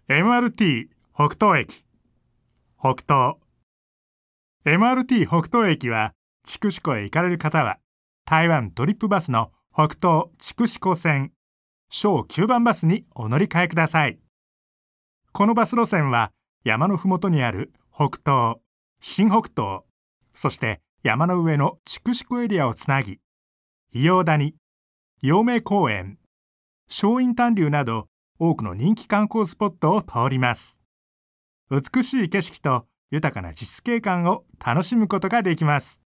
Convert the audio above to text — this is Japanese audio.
MRT 北東駅、北東。MRT 北東駅は、筑紫湖へ行かれる方は、台湾トリップバスの北東筑紫湖線、小9番バスにお乗り換えください。このバス路線は、山のふもとにある北東、新北東、そして山の上の筑紫湖エリアをつなぎ、伊予谷、陽明公園、松陰丹流など多くの人気観光スポットを通ります。美しい景色と豊かな地質景観を楽しむことができます。